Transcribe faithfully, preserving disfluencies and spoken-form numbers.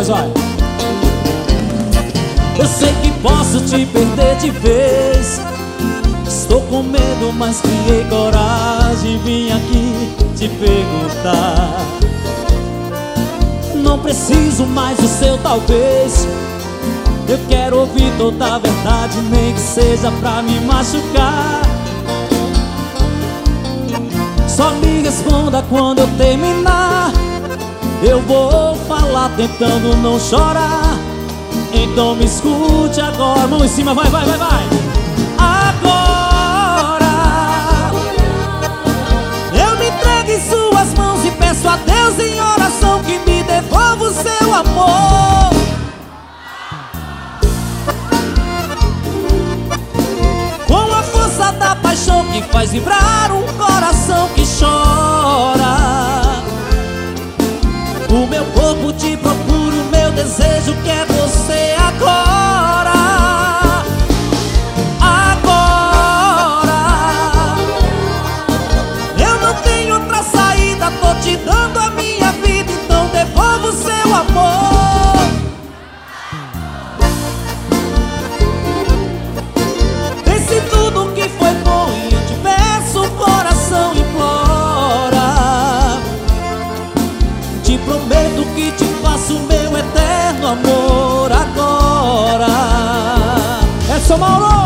nós, vai. Eu sei que posso te perder de vez. Estou com medo, mas criei coragem. Vim aqui te perguntar. Não preciso mais do seu talvez. Eu quero ouvir toda a verdade, nem que seja pra me machucar. Só me responda quando eu terminar. Eu vou falar tentando não chorar. Então me escute agora. Mão em cima, vai, vai, vai, vai. Agora eu me entrego em suas mãos e peço a Deus em oração que me devolva o seu amor. Com a força da paixão que faz vibrar um coração que chora. O meu corpo te procura, o meu desejo quer você agora. Agora eu não tenho outra saída, tô te dando a minha vida, então devolva o seu amor. Pense tudo que foi bom e eu te peço, o coração implora. Te prometo que te faço meu eterno amor agora. É São Mauro!